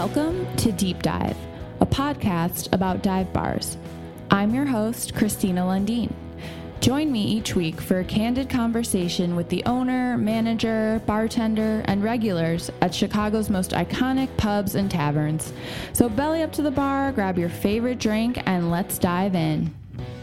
Welcome to Deep Dive, a podcast about dive bars. I'm your host, Christina Lundeen. Join me each week for a candid conversation with the owner, manager, bartender, and regulars at Chicago's most iconic pubs and taverns. So belly up to the bar, grab your favorite drink, and let's dive in.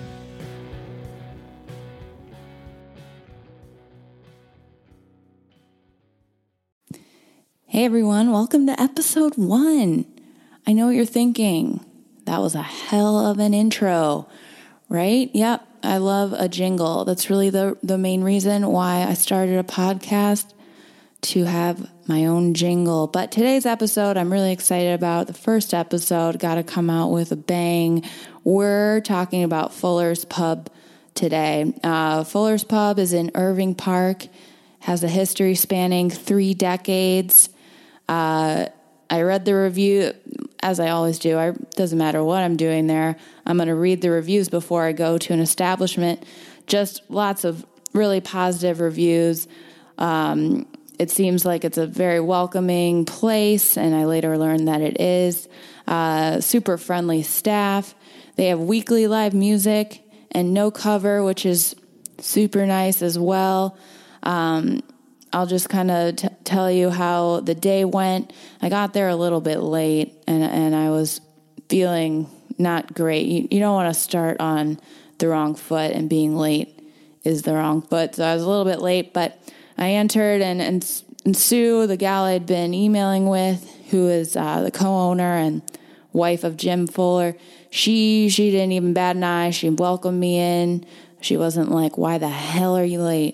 Hey everyone, welcome to episode 1. I know what you're thinking. That was a hell of an intro, right? Yep, I love a jingle. That's really the main reason why I started a podcast, to have my own jingle. But today's episode, I'm really excited about. The first episode got to come out with a bang. We're talking about Fuller's Pub today. Fuller's Pub is in Irving Park, has a history spanning 3 decades. I read the review, as I always do. It doesn't matter what I'm doing there. I'm going to read the reviews before I go to an establishment. Just lots of really positive reviews. It seems like it's a very welcoming place, and I later learned that it is. Super friendly staff. They have weekly live music and no cover, which is super nice as well. I'll just kind of tell you how the day went. I got there a little bit late, and I was feeling not great. You don't want to start on the wrong foot, and being late is the wrong foot. So I was a little bit late, but I entered, and Sue, the gal I'd been emailing with, who is the co-owner and wife of Jim Fuller, she didn't even bat an eye. She welcomed me in. She wasn't like, "Why the hell are you late?"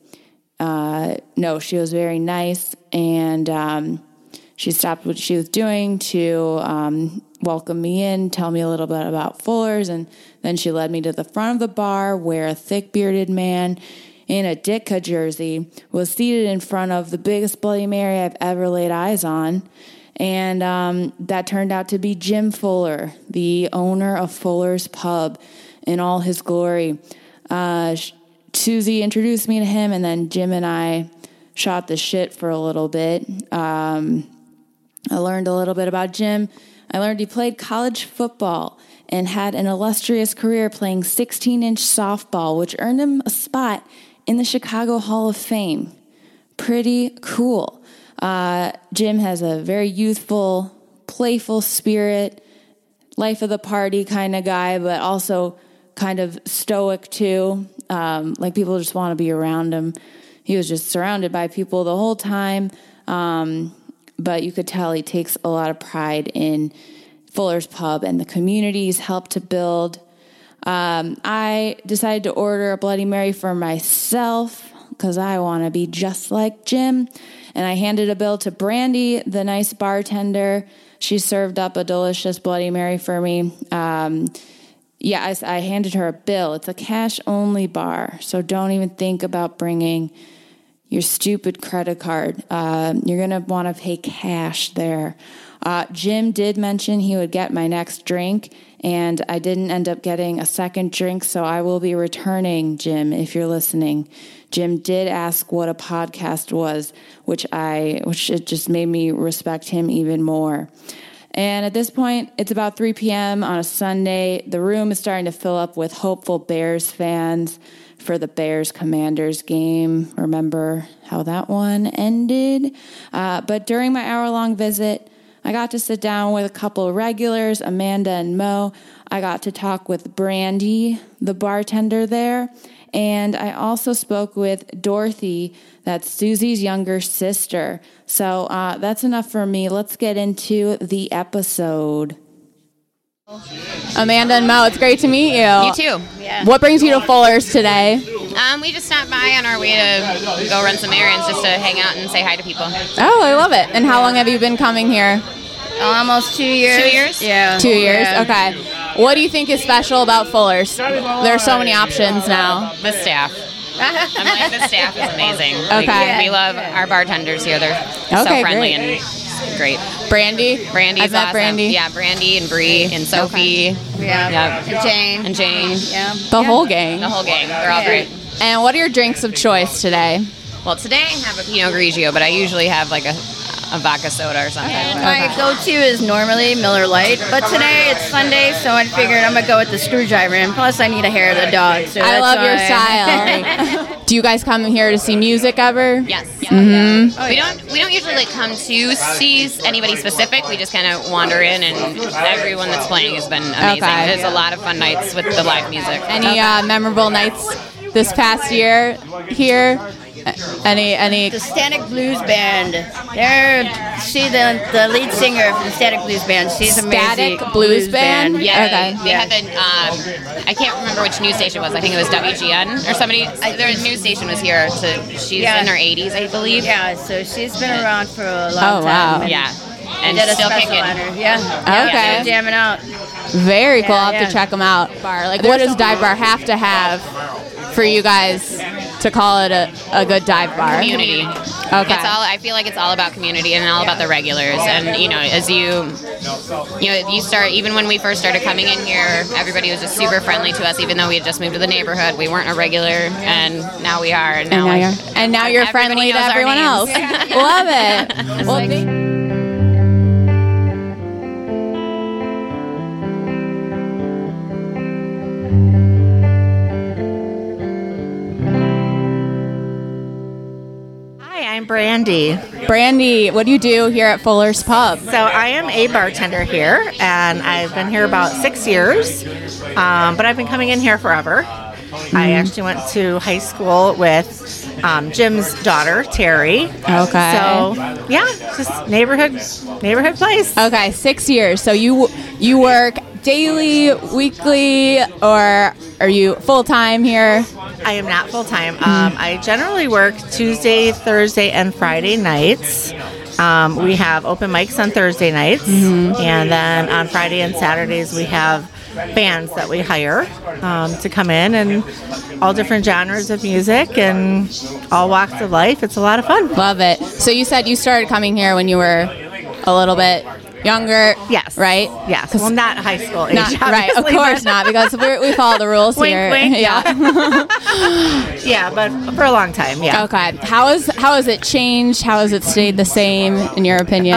No, she was very nice, and she stopped what she was doing to welcome me in, tell me a little bit about Fuller's, and then she led me to the front of the bar where a thick-bearded man in a Ditka jersey was seated in front of the biggest Bloody Mary I've ever laid eyes on, and that turned out to be Jim Fuller, the owner of Fuller's Pub in all his glory. Susie introduced me to him, and then Jim and I shot the shit for a little bit. I learned a little bit about Jim. I learned he played college football and had an illustrious career playing 16-inch softball, which earned him a spot in the Chicago Hall of Fame. Pretty cool. Jim has a very youthful, playful spirit, life of the party kind of guy, but also kind of stoic too. Like people just want to be around him. He was just surrounded by people the whole time. But you could tell he takes a lot of pride in Fuller's Pub and the community he's helped to build. I decided to order a Bloody Mary for myself because I want to be just like Jim. And I handed a bill to Brandy, the nice bartender. She served up a delicious Bloody Mary for me. I handed her a bill. It's a cash-only bar, so don't even think about bringing your stupid credit card. You're going to want to pay cash there. Jim did mention he would get my next drink, and I didn't end up getting a second drink, so I will be returning, Jim, if you're listening. Jim did ask what a podcast was, which it just made me respect him even more. And at this point, it's about 3 p.m. on a Sunday. The room is starting to fill up with hopeful Bears fans for the Bears-Commanders game. Remember how that one ended? But during my hour-long visit, I got to sit down with a couple of regulars, Amanda and Mo. I got to talk with Brandy, the bartender there. And I also spoke with Dorothy, that's Susie's younger sister. So that's enough for me. Let's get into the episode. Amanda and Mo, it's great to meet you. You too. Yeah. What brings you to Fuller's today? We just stopped by on our way to go run some errands just to hang out and say hi to people. Oh, I love it. And how long have you been coming here? Almost 2 years. 2 years? Yeah. 2 years? Yeah. Okay. What do you think is special about Fuller's? There are so many options now. The staff. I'm like, the staff is amazing. Okay. We love our bartenders here. They're so friendly and great. Brandy's I've met awesome. Brandy. Yeah, Brandy and Bree and Sophie. Okay. Yeah. Yep. And Jane. Yeah. The whole gang. The whole gang. They're all great. And what are your drinks of choice today? Well, today I have a Pinot Grigio, but I usually have like a vodka soda or something. And my go-to is normally Miller Lite, but today it's Sunday, so I figured I'm gonna go with the screwdriver, and plus I need a hair of the dog. So I that's love your why. style. Do you guys come here to see music ever? Yes. Mm-hmm. We don't usually like come to see anybody specific. We just kind of wander in, and everyone that's playing has been amazing. Okay. There's a lot of fun nights with the live music. Any memorable nights this past year here? Any? The Static Blues Band. The lead singer from the Static Blues Band. She's amazing. Static Blues Band? Yeah, Okay. they had the, I can't remember which news station it was. I think it was WGN or somebody. Their news station was here. She's in her 80s, I believe. Yeah, so she's been around for a long Oh, wow. time. Yeah. And Did a still special kicking. on her. Yeah. Okay. They're jamming out. Very cool. I'll have Yeah. to check them out. Like, what does Dive Bar have to have for you guys to call it a good dive bar? Community. Okay. I feel like it's all about community and all about the regulars. And as you start, even when we first started coming in here, everybody was just super friendly to us. Even though we had just moved to the neighborhood, we weren't a regular, and now we are. And now you're friendly to knows our everyone else. names. Love it. Well, I'm Brandy. Brandy, what do you do here at Fuller's Pub? So I am a bartender here, and I've been here about 6 years, but I've been coming in here forever. I actually went to high school with Jim's daughter, Terry. Okay. So, yeah, just neighborhood place. Okay, 6 years. So you work daily, weekly, or are you full-time here? I am not full-time. I generally work Tuesday, Thursday, and Friday nights. We have open mics on Thursday nights, and then on Friday and Saturdays we have bands that we hire to come in, and all different genres of music and all walks of life. It's a lot of fun. Love it. So you said you started coming here when you were a little bit younger. Yes. Right? Yes. Well, not high school age. Right. Of course not, because we follow the rules Wink, here. wink, Yeah. Yeah, but for a long time, yeah. Okay. How has it changed? How has it stayed the same, in your opinion?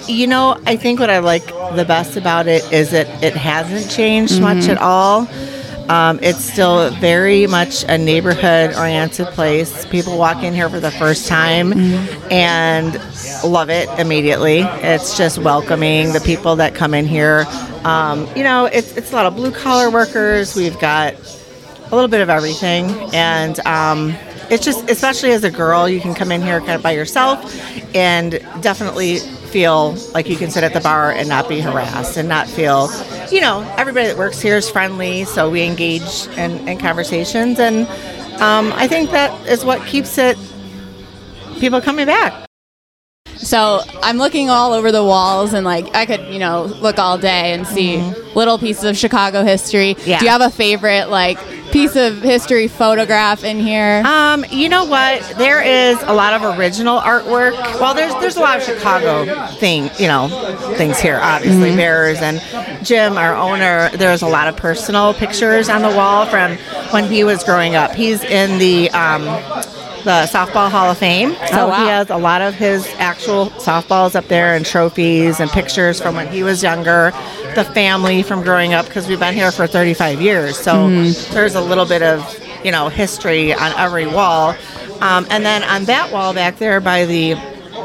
I think what I like the best about it is that it hasn't changed much at all. It's still very much a neighborhood-oriented place. People walk in here for the first time and love it immediately. It's just welcoming the people that come in here. It's a lot of blue-collar workers. We've got a little bit of everything, and it's just, especially as a girl, you can come in here kind of by yourself and definitely feel like you can sit at the bar and not be harassed and not feel, everybody that works here is friendly, so we engage in conversations, and I think that is what keeps people coming back. So I'm looking all over the walls, and I could, look all day and see little pieces of Chicago history. Yeah. Do you have a favorite piece of history photograph in here? You know what? There is a lot of original artwork. Well, there's a lot of Chicago things here, obviously. Bears and Jim, our owner, there's a lot of personal pictures on the wall from when he was growing up. He's in the Softball Hall of Fame. So wow. He has a lot of his actual softballs up there and trophies and pictures from when he was younger, the family from growing up, because we've been here for 35 years. So there's a little bit of, history on every wall. And then on that wall back there by the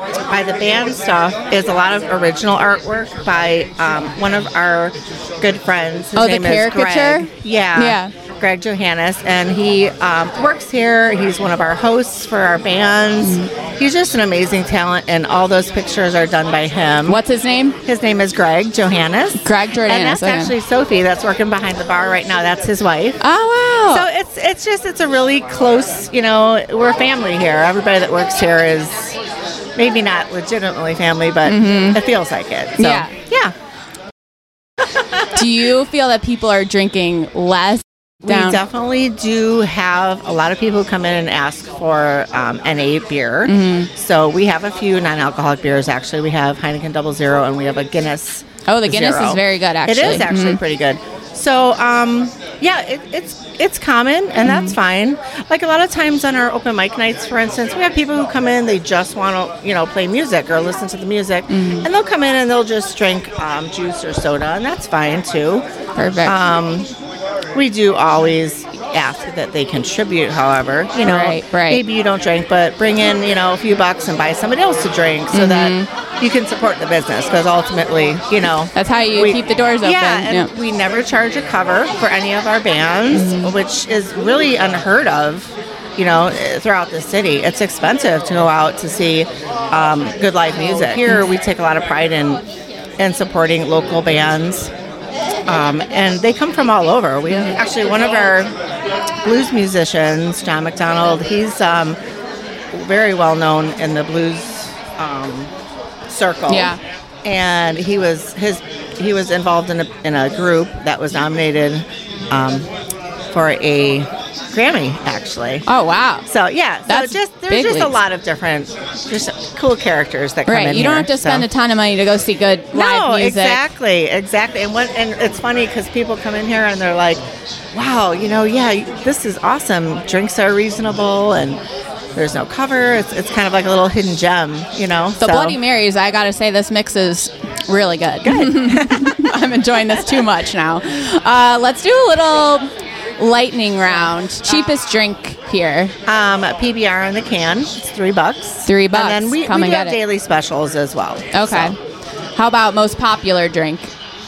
band stuff is a lot of original artwork by one of our good friends. His name the is caricature? Greg. Yeah. Greg Johannes, and he works here. He's one of our hosts for our bands. He's just an amazing talent, and all those pictures are done by him. What's his name? His name is Greg Johannes. Greg Johannes. And that's actually Sophie that's working behind the bar right now. That's his wife. Oh, wow. So it's a really close, we're family here. Everybody that works here is maybe not legitimately family, but it feels like it. So, yeah. Do you feel that people are drinking less? We definitely do have a lot of people who come in and ask for NA beer. So we have a few non-alcoholic beers, actually. We have Heineken 00, and we have a Guinness. Oh, the Guinness Zero. is very good, actually. It is actually pretty good. So, Yeah, it's common, and that's fine. Like a lot of times on our open mic nights, for instance, we have people who come in, they just want to, play music or listen to the music, and they'll come in and they'll just drink juice or soda, and that's fine too. Perfect. We do always ask that they contribute, however. Right. Maybe you don't drink, but bring in, a few bucks and buy somebody else to drink so that you can support the business, because ultimately, That's how you keep the doors open. Yeah, and we never charge a cover for any of our bands, which is really unheard of, throughout the city. It's expensive to go out to see good live music. Here, we take a lot of pride in supporting local bands. And they come from all over. We actually, one of our blues musicians, John McDonald, he's very well known in the blues circle. Yeah. And he was involved in a group that was nominated for a Grammy, actually. Oh, wow. So, yeah. That's there's big just a leagues. lot of different, just cool characters that come in Right. You here. don't have to spend a ton of money to go see good live music. Exactly. And it's funny because people come in here and they're like, wow, this is awesome. Drinks are reasonable and there's no cover. It's kind of like a little hidden gem, The Bloody Marys, I got to say, this mix is really good. I'm enjoying this too much now. Let's do a little lightning round. Cheapest drink here. PBR in the can. It's $3. $3. And then we Come and do get have it. daily specials as well. Okay. So, How about most popular drink?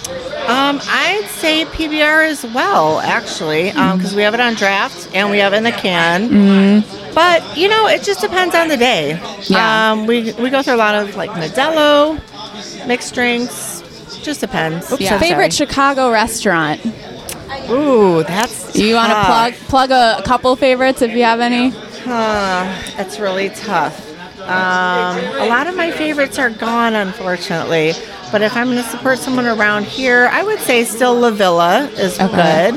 I'd say PBR as well, actually, because we have it on draft and we have it in the can. But, it just depends on the day. Yeah. We go through a lot of, like, Modelo, mixed drinks. Just depends. Oops, I'm Favorite sorry. Chicago restaurant? Ooh, that's You want to plug a couple favorites if you have any? That's really tough. A lot of my favorites are gone, unfortunately. But if I'm going to support someone around here, I would say still La Villa is good.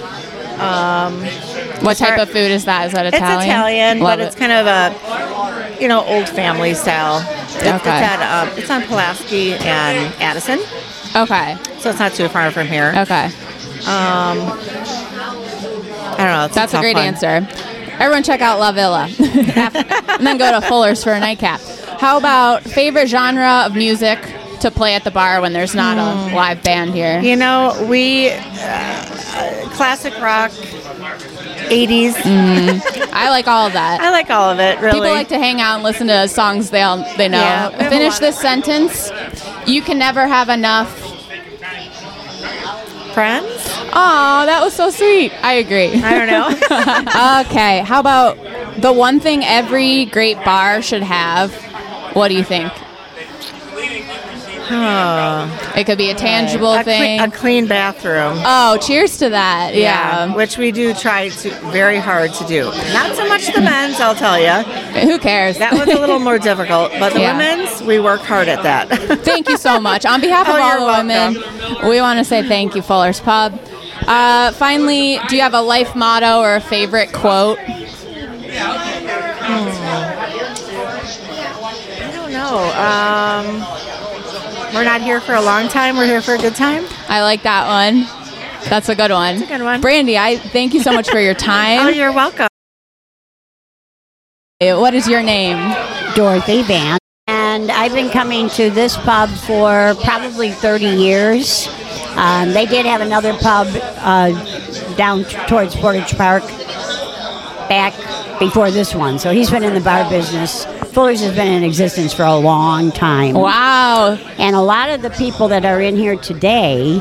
What type of food is that? Is that Italian? It's Italian, Love but it's it. kind of a, old family style. It's on Pulaski and Addison, Okay. so it's not too far from here. Okay. I don't know. That's a great answer. Everyone check out La Villa. And then go to Fuller's for a nightcap. How about favorite genre of music to play at the bar when there's not a live band here? We classic rock, 80s. I like all of that. I like all of it, really. People like to hang out and listen to songs they know. Yeah, we have Finish a lot this sentence. You can never have enough. Friends? Oh, that was so sweet. I agree. I don't know. Okay, how about the one thing every great bar should have? What do you think? It could be a tangible thing. A clean bathroom. Oh, cheers to that. Yeah. Which we do try very hard to do. Not so much the men's, I'll tell you. Who cares? That was a little more difficult. But the Yeah. women's, we work hard at that. Thank you so much. On behalf of Oh, all you're the women, we want to say thank you, Fuller's Pub. Finally, do you have a life motto or a favorite quote? I don't know. We're not here for a long time. We're here for a good time. I like that one. That's a good one. That's a good one. Brandy, I thank you so much for your time. Oh, you're welcome. What is your name? Dorothy Van. And I've been coming to this pub for probably 30 years. They did have another pub down towards Portage Park back before this one. So he's been in the bar business. Fuller's has been in existence for a long time. Wow. And a lot of the people that are in here today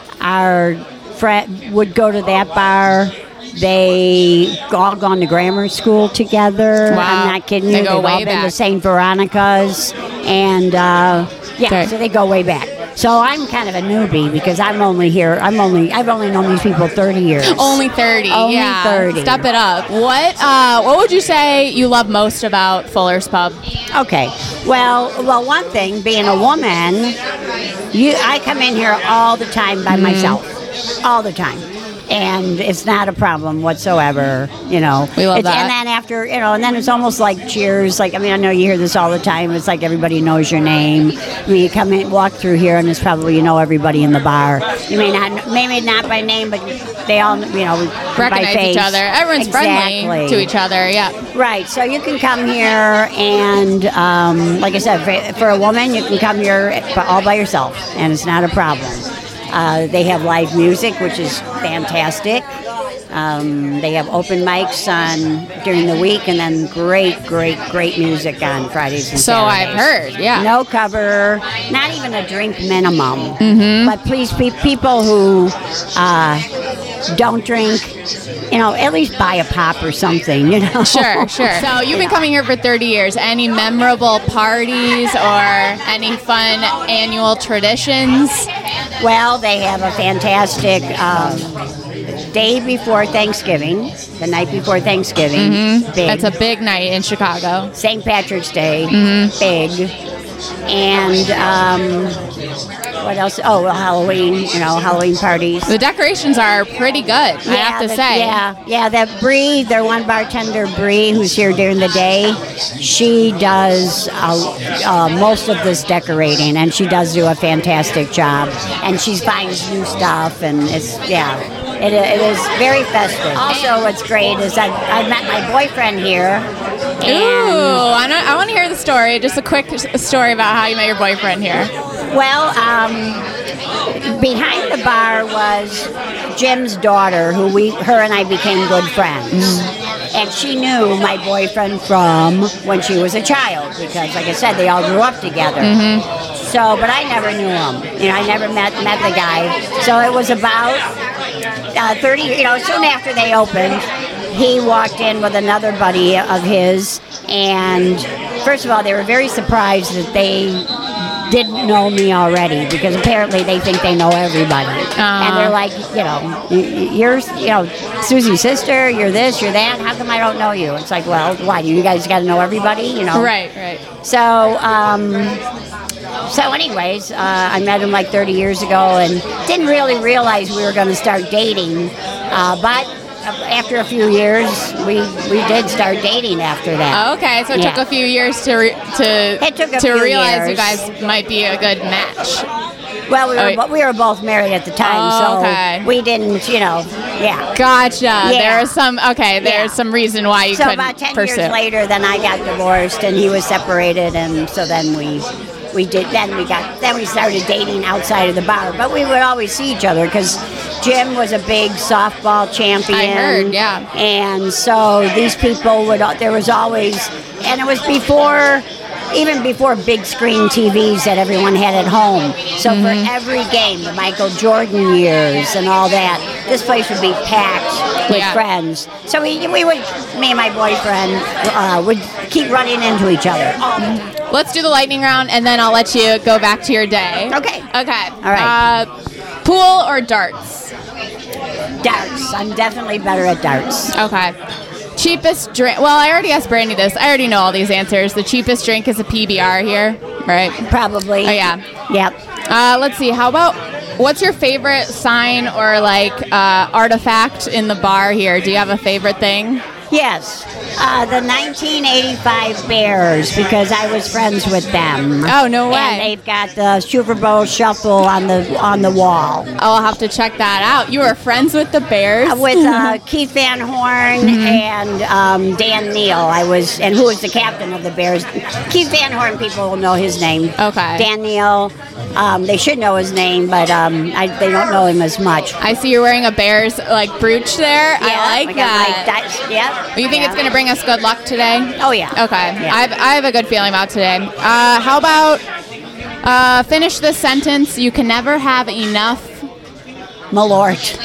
would go to that bar. They all gone to grammar school together. Wow. I'm not kidding you. They go They've way all been back. to St. Veronica's. And, Okay. so they go way back. So I'm kind of a newbie because I've only known these people 30 years. Only 30. Only yeah. 30. Step it up. What would you say you love most about Fuller's Pub? Okay. Well, one thing, being a woman, I come in here all the time by myself. All the time. and it's not a problem whatsoever. We love that. And then after, and then it's almost like Cheers. Like, I know you hear this all the time. It's like everybody knows your name. You come in, walk through here, and it's probably you know everybody in the bar. You maybe not by name, but they all recognize by face. each other. Everyone's friendly to each other. Yeah. Right. So you can come here, and like I said, for a woman, you can come here all by yourself, and it's not a problem. They have live music, which is fantastic. They have open mics during the week, and then great music on Fridays and Saturdays. So I've heard, yeah. No cover, not even a drink minimum. But please, people who don't drink, at least buy a pop or something, Sure. So you've been coming here for 30 years. Any memorable parties or any fun annual traditions? Well, they have a fantastic day before Thanksgiving, the night before Thanksgiving. Big. That's a big night in Chicago. St. Patrick's Day, big. And what else? Oh, well, Halloween, Halloween parties. The decorations are pretty good, I have to say. Yeah, that Bree, their one bartender, Bree, who's here during the day, she does most of this decorating, and she does do a fantastic job. And she finds new stuff, and it is very festive. Also, what's great is I met my boyfriend here. Ooh, I want to hear the story. Just a quick story about how you met your boyfriend here. Well, behind the bar was Jim's daughter, her and I became good friends. And she knew my boyfriend from when she was a child, because, like I said, they all grew up together. So, but I never knew him. I never met the guy. So it was about 30, soon after they opened, he walked in with another buddy of his, and first of all, they were very surprised that they didn't know me already, because apparently they think they know everybody. And they're like, you're, Susie's sister, you're this, you're that, how come I don't know you? It's like, well, why, do you guys got to know everybody, Right. So anyways, I met him like 30 years ago and didn't really realize we were going to start dating, but after a few years, we did start dating after that. Oh, okay, so it took a few years to realize you guys might be a good match. Well, we were both married at the time, so we didn't, Gotcha. Yeah. There's some reason why you couldn't about 10 pursue. years later, then I got divorced and he was separated, and so then we started dating outside of the bar, but we would always see each other because Jim was a big softball champion. I heard, yeah. And so these people there was always, and it was even before big screen TVs that everyone had at home. So for every game, the Michael Jordan years and all that, this place would be packed with friends. So me and my boyfriend would keep running into each other. Let's do the lightning round, and then I'll let you go back to your day. Okay. All right. Pool or darts? Darts. I'm definitely better at darts. Okay. Cheapest drink. Well, I already asked Brandy this. I already know all these answers. The cheapest drink is a PBR here, right? Probably. Oh, yeah. Yep. Let's see. How about, what's your favorite sign or artifact in the bar here? Do you have a favorite thing? Yes, the 1985 Bears, because I was friends with them. Oh, no way! And they've got the Super Bowl shuffle on the wall. I'll have to check that out. You were friends with the Bears? With Keith Van Horn and Dan Neal. And who was the captain of the Bears? Keith Van Horn, people will know his name. Okay. Dan Neal, they should know his name, but they don't know him as much. I see you're wearing a Bears brooch there. Yeah, I like that. Yep. You think it's going to bring us good luck today? Oh, yeah. Okay. Yeah. I have a good feeling about today. How about finish this sentence? You can never have enough. Malort.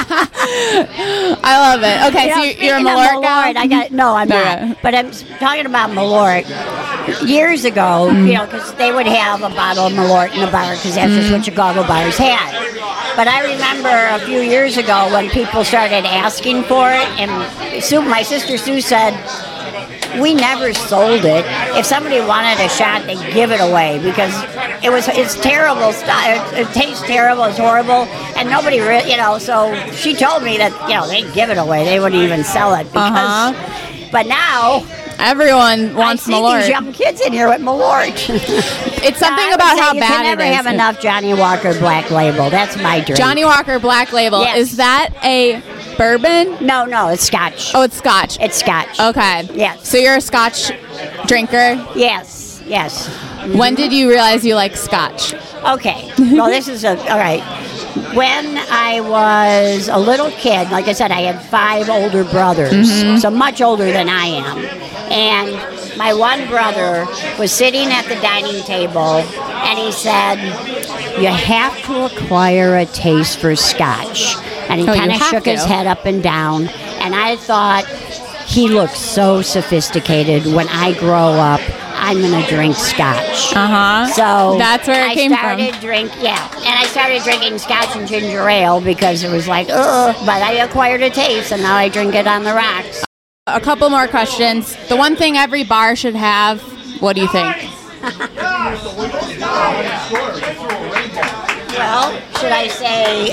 I love it. Okay, so you're a Malort guy? I'm not. But I'm talking about Malort. Years ago, because they would have a bottle of Malort in the bar, because that's just what Chicago bars had. But I remember a few years ago when people started asking for it, and my sister Sue said, we never sold it. If somebody wanted a shot, they'd give it away, because It's terrible stuff. It tastes terrible. It's horrible, and nobody, So she told me that they'd give it away. They wouldn't even sell it because. But now everyone wants I see Malort. these young kids in here with Malort. It's something about how you bad can never it is. have enough Johnny Walker Black Label. That's my drink. Johnny Walker Black Label. Yes. Is that a bourbon? No, it's Scotch. Oh, it's Scotch. It's Scotch. Okay. Yes. So you're a Scotch drinker? Yes. When did you realize you like Scotch? Okay. Well, this is all right. When I was a little kid, like I said, I had 5 older brothers, so much older than I am. And my one brother was sitting at the dining table, and he said, "You have to acquire a taste for Scotch." And he kind of shook his head up and down, and I thought, he looks so sophisticated. When I grow up, I'm going to drink Scotch. So that's where it came from. And I started drinking Scotch and ginger ale because it was like, ugh, but I acquired a taste, and now I drink it on the rocks. A couple more questions. The one thing every bar should have, what do you think? Well, should I say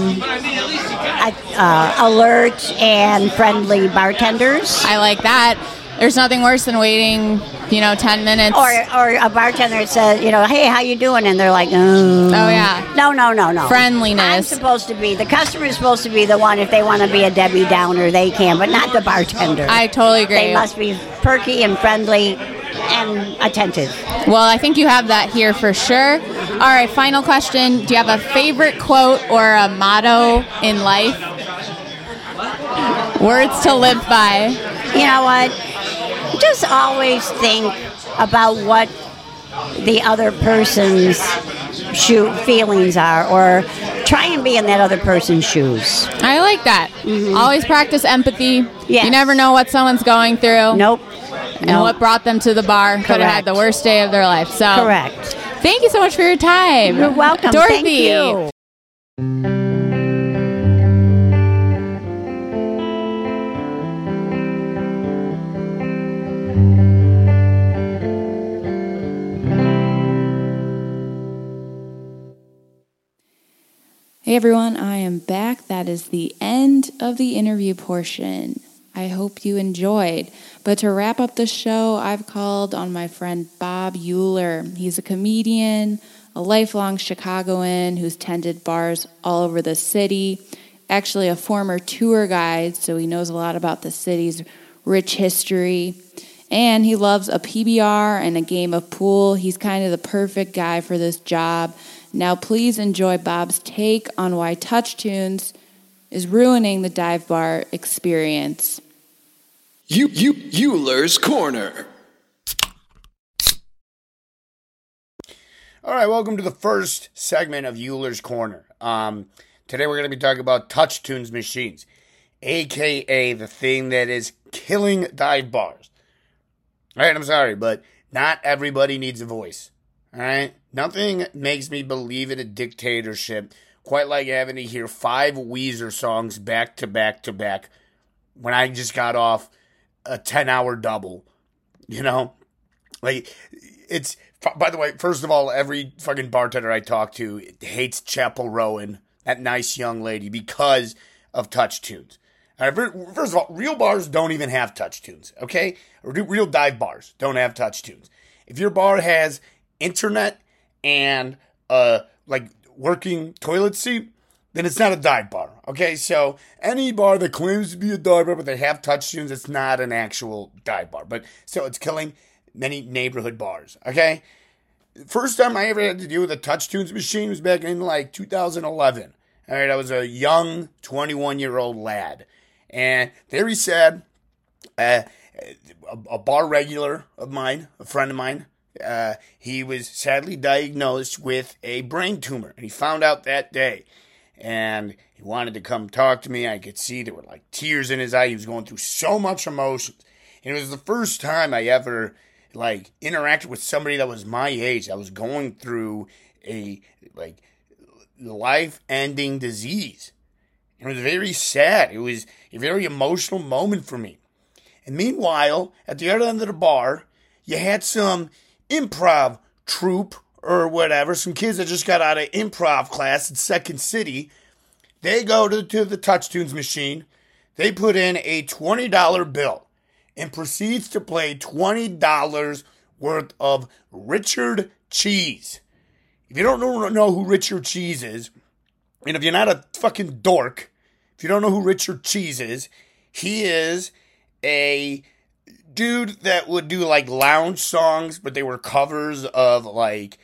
alert and friendly bartenders? I like that. There's nothing worse than waiting, 10 minutes. Or a bartender that says, "Hey, how you doing?" And they're like, "Oh, yeah. No. Friendliness. The customer is supposed to be the one. If they want to be a Debbie Downer, they can, but not the bartender. I totally agree. They must be perky and friendly and attentive." Well, I think you have that here for sure. All right, final question. Do you have a favorite quote or a motto in life? Words to live by. You know what? Just always think about what the other person's feelings are, or try and be in that other person's shoes. I like that. Always practice empathy. Yes. You never know what someone's going through. Nope. And what brought them to the bar. Could have had the worst day of their life. So correct. Thank you so much for your time. You're welcome. Dorothy. Thank you. Hey everyone, I am back. That is the end of the interview portion. I hope you enjoyed. But to wrap up the show, I've called on my friend Bob Euler. He's a comedian, a lifelong Chicagoan who's tended bars all over the city, actually a former tour guide, so he knows a lot about the city's rich history. And he loves a PBR and a game of pool. He's kind of the perfect guy for this job. Now please enjoy Bob's take on why Touch Tunes is ruining the dive bar experience. Euler's Corner. All right, welcome to the first segment of Euler's Corner. Today we're going to be talking about Touch Tunes machines, a.k.a. the thing that is killing dive bars. All right, I'm sorry, but not everybody needs a voice. All right? Nothing makes me believe in a dictatorship quite like having to hear 5 Weezer songs back to back to back when I just got off a 10-hour double. Like, it's, by the way, first of all, every fucking bartender I talk to hates Chapel Rowan, that nice young lady, because of Touch Tunes. All right, first of all, real bars don't even have Touch Tunes, okay? Real dive bars don't have Touch Tunes. If your bar has internet and working toilet seat, then it's not a dive bar. Okay, so any bar that claims to be a dive bar but they have Touch Tunes, it's not an actual dive bar. But still, it's killing many neighborhood bars. Okay, first time I ever had to deal with a Touch Tunes machine was back in 2011. All right, I was a young 21-year-old lad, and there he said, a bar regular of mine, a friend of mine. He was sadly diagnosed with a brain tumor, and he found out that day. And he wanted to come talk to me. I could see there were tears in his eye. He was going through so much emotions. And it was the first time I ever interacted with somebody that was my age. I was going through a life-ending disease. And it was very sad. It was a very emotional moment for me. And meanwhile, at the other end of the bar, you had some improv troupe or whatever, some kids that just got out of improv class at Second City, they go to the Touch Tunes machine, they put in a $20 bill and proceeds to play $20 worth of Richard Cheese. If you don't know who Richard Cheese is, and if you're not a fucking dork, if you don't know who Richard Cheese is, he is a dude that would do like lounge songs, but they were covers of like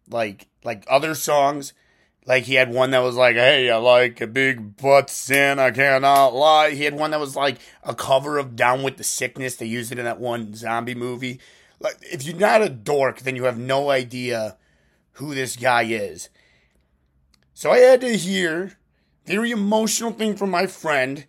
other songs. Like he had one that was like, hey, I like a big butt sin, I cannot lie. He had one that was like a cover of Down with the Sickness. They used it in that one zombie movie. Like, if you're not a dork, then you have no idea who this guy is. So I had to hear very emotional thing from my friend,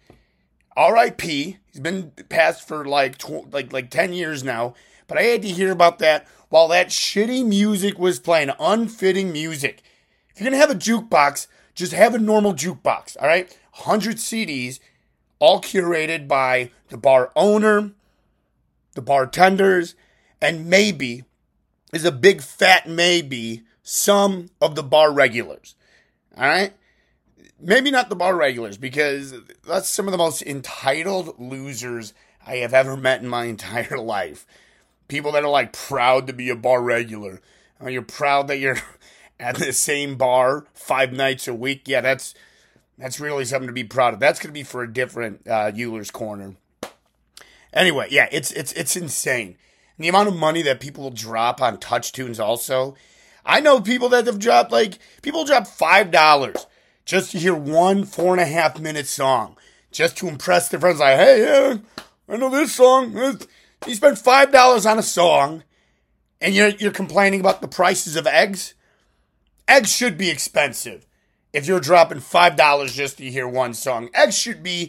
R.I.P. He's been passed for like 10 years now. But I had to hear about that while that shitty music was playing, unfitting music. If you're going to have a jukebox, just have a normal jukebox, all right? 100 CDs, all curated by the bar owner, the bartenders, and maybe, is a big fat maybe, some of the bar regulars, all right? Maybe not the bar regulars, because that's some of the most entitled losers I have ever met in my entire life. People that are like proud to be a bar regular. You're proud that you're at the same bar 5 nights a week. Yeah, that's really something to be proud of. That's going to be for a different Euler's Corner. Anyway, yeah, it's insane. And the amount of money that people will drop on Touch Tunes also. I know people that have dropped, people drop $5 just to hear one 4.5 minute song. Just to impress their friends, like, hey, yeah, I know this song. You spend $5 on a song, and you're complaining about the prices of eggs? Eggs should be expensive if you're dropping $5 just to hear one song. Eggs should be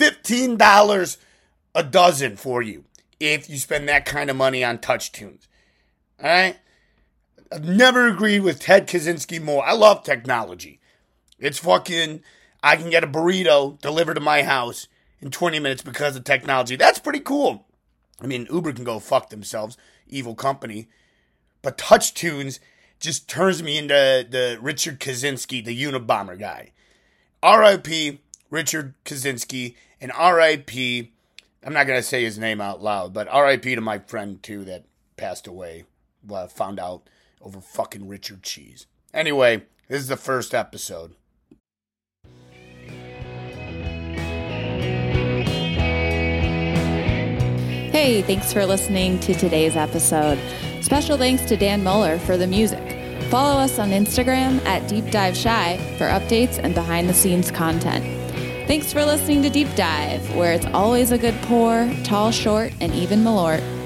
$15 a dozen for you if you spend that kind of money on Touch Tunes. All right? I've never agreed with Ted Kaczynski more. I love technology. It's fucking, I can get a burrito delivered to my house in 20 minutes because of technology. That's pretty cool. I mean, Uber can go fuck themselves, evil company. But Touch Tunes just turns me into the Richard Kaczynski, the Unabomber guy. R.I.P. Richard Kaczynski, and R.I.P. I'm not going to say his name out loud, but R.I.P. to my friend, too, that passed away. Well, I found out over fucking Richard Cheese. Anyway, this is the first episode. Hey, thanks for listening to today's episode. Special thanks to Dan Muller for the music. Follow us on Instagram at Deep Dive Shy for updates and behind-the-scenes content. Thanks for listening to Deep Dive, where it's always a good pour, tall, short, and even malort.